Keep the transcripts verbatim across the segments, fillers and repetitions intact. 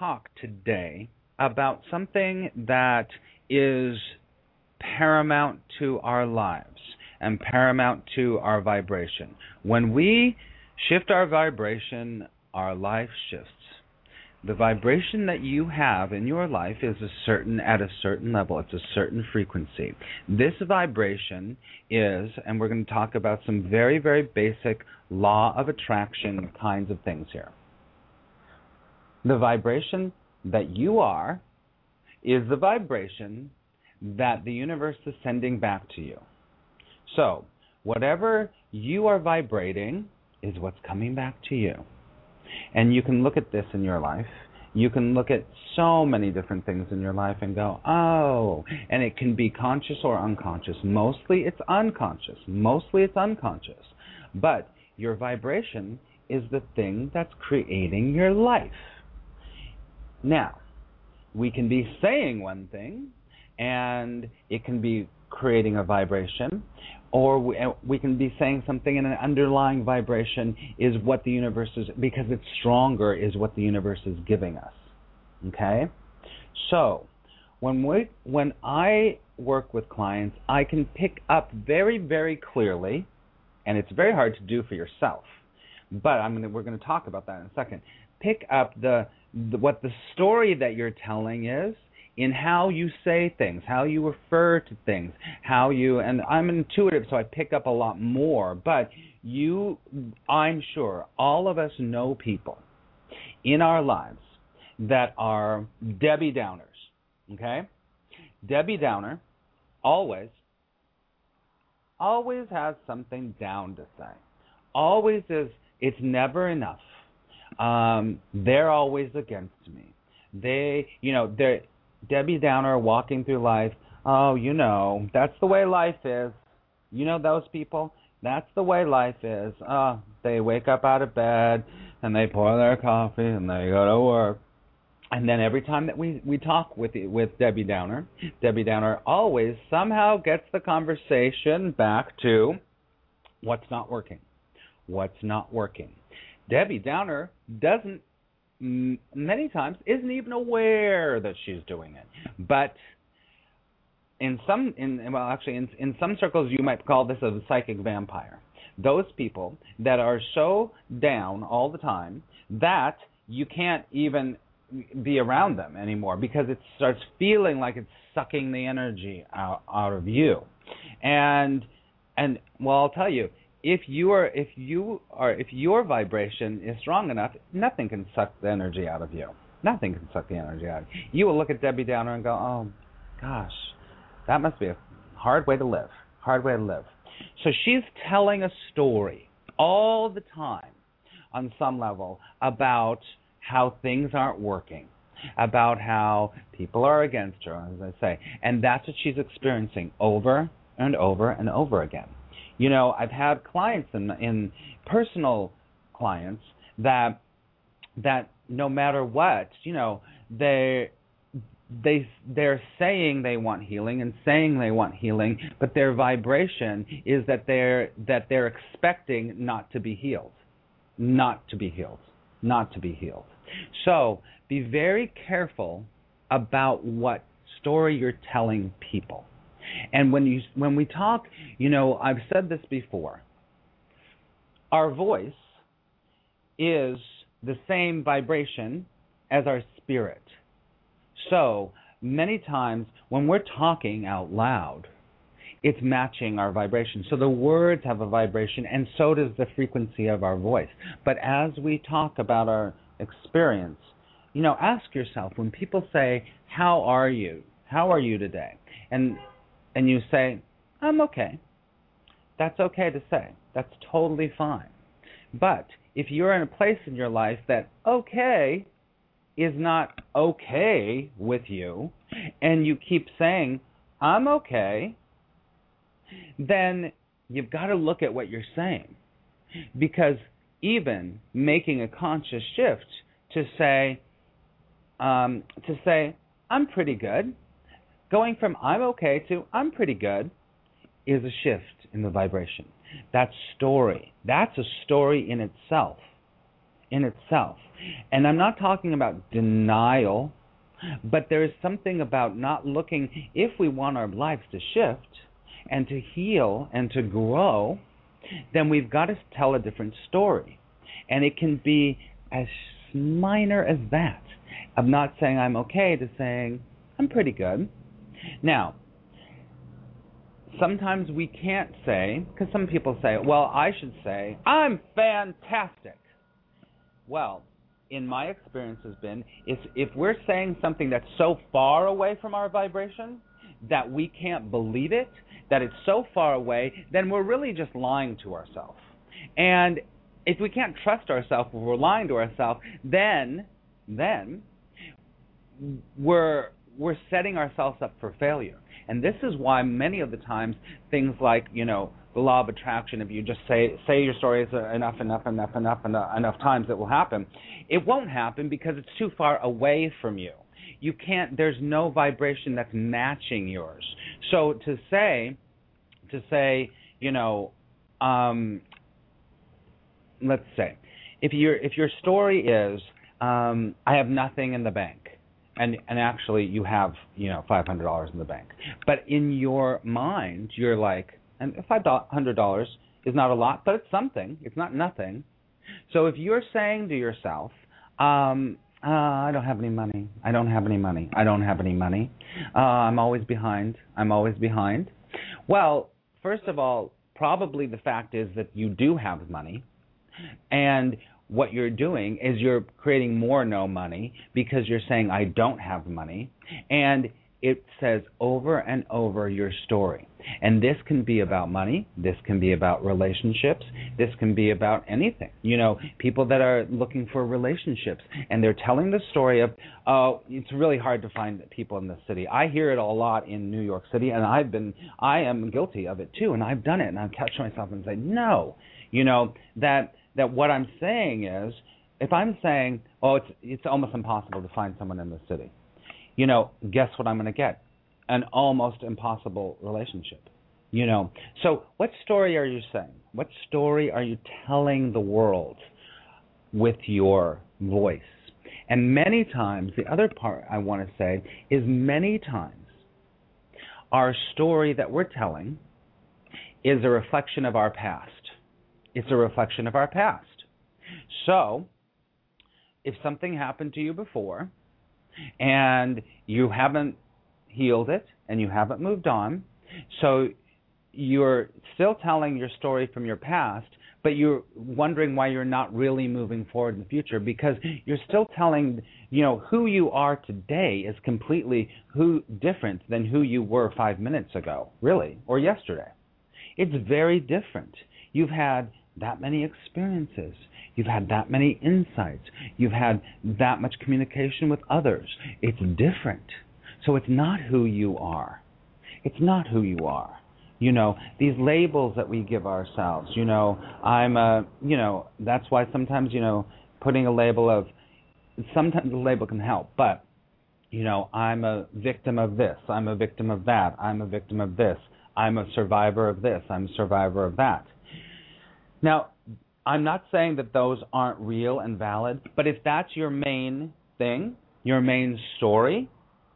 talk today about something that is paramount to our lives and paramount to our vibration. When we shift our vibration, our life shifts. The vibration that you have in your life is a certain at a certain level. It's a certain frequency. This vibration is, and we're going to talk about some very, very basic law of attraction kinds of things here. The vibration that you are is the vibration that the universe is sending back to you. So, whatever you are vibrating is what's coming back to you. And you can look at this in your life. You can look at so many different things in your life and go, oh, and it can be conscious or unconscious. Mostly it's unconscious. Mostly it's unconscious. But your vibration is the thing that's creating your life. Now, we can be saying one thing, and it can be creating a vibration, or we, we can be saying something and an underlying vibration is what the universe is, because it's stronger, is what the universe is giving us. Okay? So, when we when I work with clients, I can pick up very, very clearly, and it's very hard to do for yourself, but I'm gonna, we're going to talk about that in a second. Pick up the, the what the story that you're telling is, in how you say things, how you refer to things, how you, and I'm intuitive, so I pick up a lot more, but you, I'm sure, all of us know people in our lives that are Debbie Downers, okay? Debbie Downer always, always has something down to say. Always is, it's never enough. Um, they're always against me. They, you know, they're, Debbie Downer walking through life, oh, you know, that's the way life is. You know those people? That's the way life is. Oh, they wake up out of bed, and they pour their coffee, and they go to work. And then every time that we, we talk with with Debbie Downer, Debbie Downer always somehow gets the conversation back to what's not working. What's not working. Debbie Downer doesn't, many times isn't even aware that she's doing it. But in some, in well, actually, in, in some circles, you might call this a psychic vampire. Those people that are so down all the time that you can't even be around them anymore because it starts feeling like it's sucking the energy out, out of you. And and well, I'll tell you, If you are, if you are, if your vibration is strong enough, nothing can suck the energy out of you. Nothing can suck the energy out of you. You will look at Debbie Downer and go, "Oh, gosh, that must be a hard way to live. Hard way to live." So she's telling a story all the time, on some level, about how things aren't working, about how people are against her, as I say, and that's what she's experiencing over and over and over again. You know, I've had clients in, in personal clients that that no matter what, you know, they they they're saying they want healing and saying they want healing, but their vibration is that they're that they're expecting not to be healed, not to be healed, not to be healed. So be very careful about what story you're telling people. And when you when we talk, you know, I've said this before, our voice is the same vibration as our spirit. So many times when we're talking out loud, it's matching our vibration. So the words have a vibration, and so does the frequency of our voice. But as we talk about our experience, you know, ask yourself, when people say, how are you? How are you today? And and you say, I'm okay. That's okay to say. That's totally fine. But if you're in a place in your life that okay is not okay with you, and you keep saying, I'm okay, then you've got to look at what you're saying. Because even making a conscious shift to say, um, to say, I'm pretty good, going from I'm okay to I'm pretty good is a shift in the vibration. That story, that's a story in itself. in itself. And I'm not talking about denial, but there is something about not looking, if we want our lives to shift and to heal and to grow, then we've got to tell a different story. And it can be as minor as that, of not saying I'm okay to saying I'm pretty good. Now, sometimes we can't say, because some people say, well, I should say, I'm fantastic. Well, in my experience has been, is if we're saying something that's so far away from our vibration that we can't believe it, that it's so far away, then we're really just lying to ourselves. And if we can't trust ourselves, if we're lying to ourselves, then, then we're we're setting ourselves up for failure. And this is why many of the times things like, you know, the law of attraction, if you just say say your stories enough, enough, enough, enough, enough, enough times, it will happen. It won't happen because it's too far away from you. You can't, there's no vibration that's matching yours. So to say, to say, you know, um, let's say, if your if your story is, um, I have nothing in the bank, and and actually you have, you know, five hundred dollars in the bank, but in your mind you're like, and five hundred dollars is not a lot, but it's something. It's not nothing. So if you're saying to yourself, um, uh, I don't have any money, I don't have any money, I don't have any money, uh, I'm always behind, I'm always behind. Well, first of all, probably the fact is that you do have money, and what you're doing is you're creating more no money because you're saying I don't have money, and it says over and over your story. And this can be about money, this can be about relationships, this can be about anything. You know, people that are looking for relationships, and they're telling the story of, oh, it's really hard to find people in the city. I hear it a lot in New York City, and I've been, I am guilty of it too, and I've done it, and I've catch myself and say, no, you know, that that what I'm saying is, if I'm saying, oh, it's it's almost impossible to find someone in the city, you know, guess what I'm going to get? An almost impossible relationship. You know, so what story are you saying? What story are you telling the world with your voice? And many times, the other part I want to say is many times our story that we're telling is a reflection of our past. It's a reflection of our past. So, if something happened to you before and you haven't healed it and you haven't moved on, so you're still telling your story from your past, but you're wondering why you're not really moving forward in the future, because you're still telling, you know, who you are today is completely who different than who you were five minutes ago, really, or yesterday. It's very different. You've had that many experiences. You've had that many insights. You've had that much communication with others. It's different. So it's not who you are. It's not who you are. You know, these labels that we give ourselves, you know, I'm a, you know, that's why sometimes, you know, putting a label of, sometimes the label can help, but, you know, I'm a victim of this, I'm a victim of that, I'm a victim of this, I'm a survivor of this, I'm a survivor of that. Now, I'm not saying that those aren't real and valid, but if that's your main thing, your main story,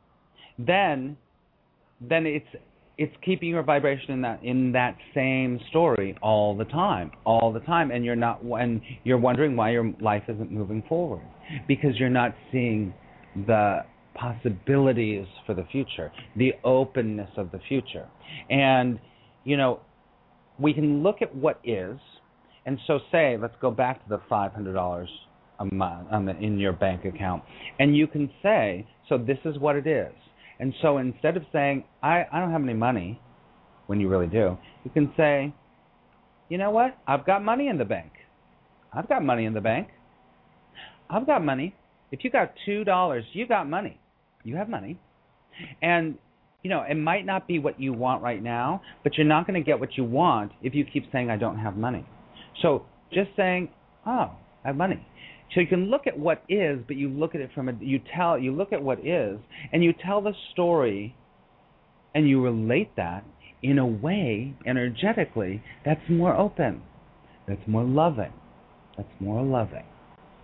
then then it's it's keeping your vibration in that in that same story all the time, all the time, and you're not and you're wondering why your life isn't moving forward, because you're not seeing the possibilities for the future, the openness of the future. And you know, we can look at what is. And so say, let's go back to the five hundred dollars a month um, in your bank account. And you can say, so this is what it is. And so instead of saying, I, I don't have any money, when you really do, you can say, you know what? I've got money in the bank. I've got money in the bank. I've got money. If you got two dollars, you got money. You have money. And, you know, it might not be what you want right now, but you're not going to get what you want if you keep saying, I don't have money. So just saying, oh, I have money. So you can look at what is, but you look at it from a, you tell, you look at what is, and you tell the story, and you relate that in a way, energetically, that's more open, that's more loving, that's more loving.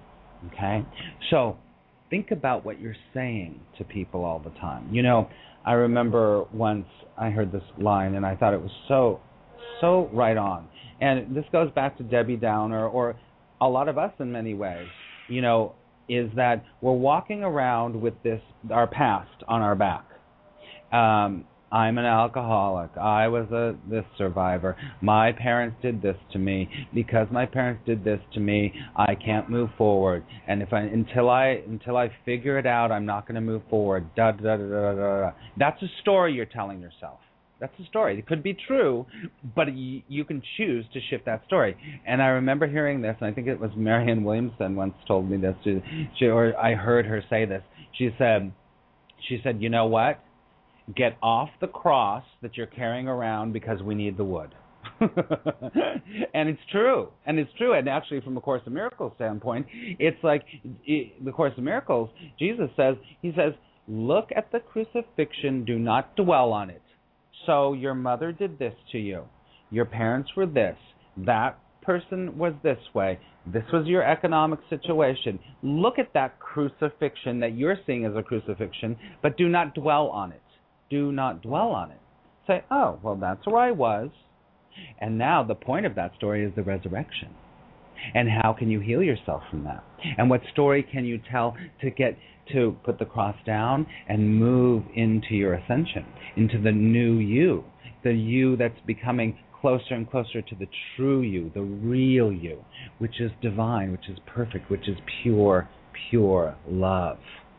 Okay? So think about what you're saying to people all the time. You know, I remember once I heard this line and I thought it was so, so right on. And this goes back to Debbie Downer or a lot of us in many ways, you know, is that we're walking around with this, our past on our back. Um, I'm an alcoholic. I was a this survivor. My parents did this to me. Because my parents did this to me, I can't move forward. And if I until I until I figure it out, I'm not going to move forward. Da da da da da da. That's a story you're telling yourself. That's a story. It could be true, but you, you can choose to shift that story. And I remember hearing this, and I think it was Marianne Williamson once told me this. She, she, or I heard her say this. She said, she said, you know what? Get off the cross that you're carrying around because we need the wood. And it's true. And it's true. And actually, from a Course in Miracles standpoint, it's like it, the Course in Miracles, Jesus says, he says, look at the crucifixion, do not dwell on it. So your mother did this to you. Your parents were this. That person was this way. This was your economic situation. Look at that crucifixion that you're seeing as a crucifixion, but do not dwell on it. Do not dwell on it. Say, oh, well, that's where I was. And now the point of that story is the resurrection. And how can you heal yourself from that? And what story can you tell to get to put the cross down and move into your ascension, into the new you, the you that's becoming closer and closer to the true you, the real you, which is divine, which is perfect, which is pure, pure love.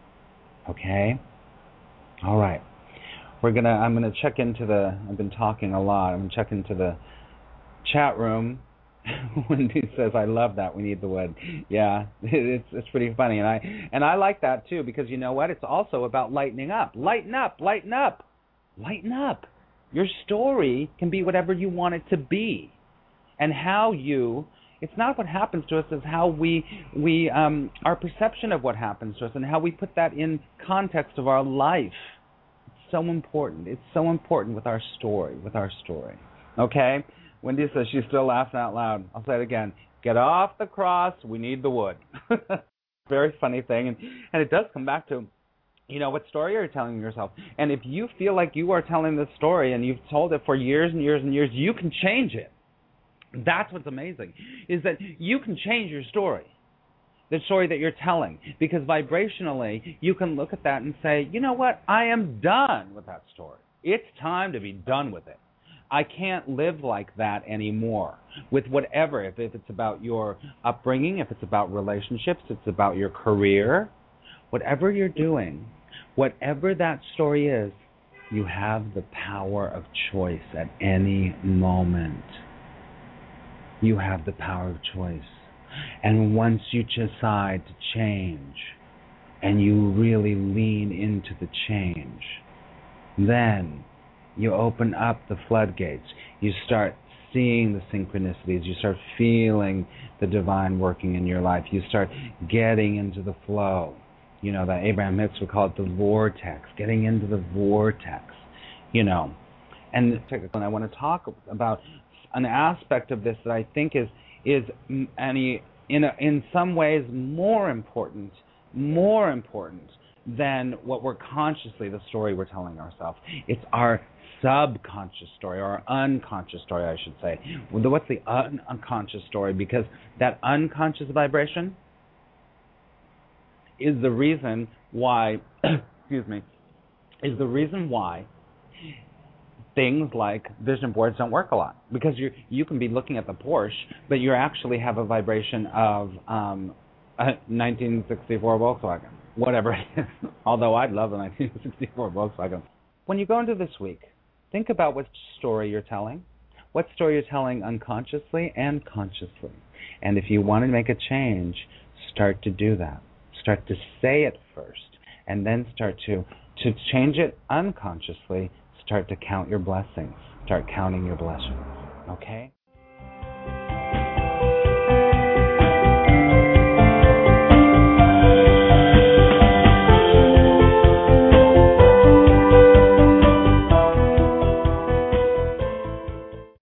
Okay? All right. We're gonna. I'm gonna check into the. I've been talking a lot. I'm gonna check into the chat room. Wendy says, "I love that. We need the wood." Yeah, it's it's pretty funny, and I and I like that too because you know what? It's also about lightening up. Lighten up. Lighten up. Lighten up. Your story can be whatever you want it to be, and how you. It's not what happens to us; it's how we we um our perception of what happens to us and how we put that in context of our life. So important. It's so important with our story, with our story. Okay? Wendy says she's still laughing out loud. I'll say it again. Get off the cross. We need the wood. Very funny thing. And, and it does come back to, you know, what story are you telling yourself? And if you feel like you are telling this story and you've told it for years and years and years, you can change it. That's what's amazing, is that you can change your story. The story that you're telling, because vibrationally you can look at that and say, you know what, I am done with that story. It's time to be done with it. I can't live like that anymore with whatever, if, if it's about your upbringing, if it's about relationships, it's about your career, whatever you're doing, whatever that story is, you have the power of choice at any moment. You have the power of choice. And once you decide to change and you really lean into the change, then you open up the floodgates. You start seeing the synchronicities. You start feeling the divine working in your life. You start getting into the flow. You know, that Abraham Hicks would call it the vortex, getting into the vortex, you know. And I want to talk about an aspect of this that I think is is any in a, in some ways more important, more important than what we're consciously, the story we're telling ourselves. It's our subconscious story, or our unconscious story, I should say. What's the un- unconscious story? Because that unconscious vibration is the reason why, excuse me, is the reason why things like vision boards don't work a lot, because you you can be looking at the Porsche, but you actually have a vibration of um, a nineteen sixty-four Volkswagen, whatever it is. Although I'd love a nineteen sixty-four Volkswagen. When you go into this week, think about what story you're telling, what story you're telling unconsciously and consciously. And if you want to make a change, start to do that. Start to say it first, and then start to to change it unconsciously. Start to count your blessings. Start counting your blessings. Okay?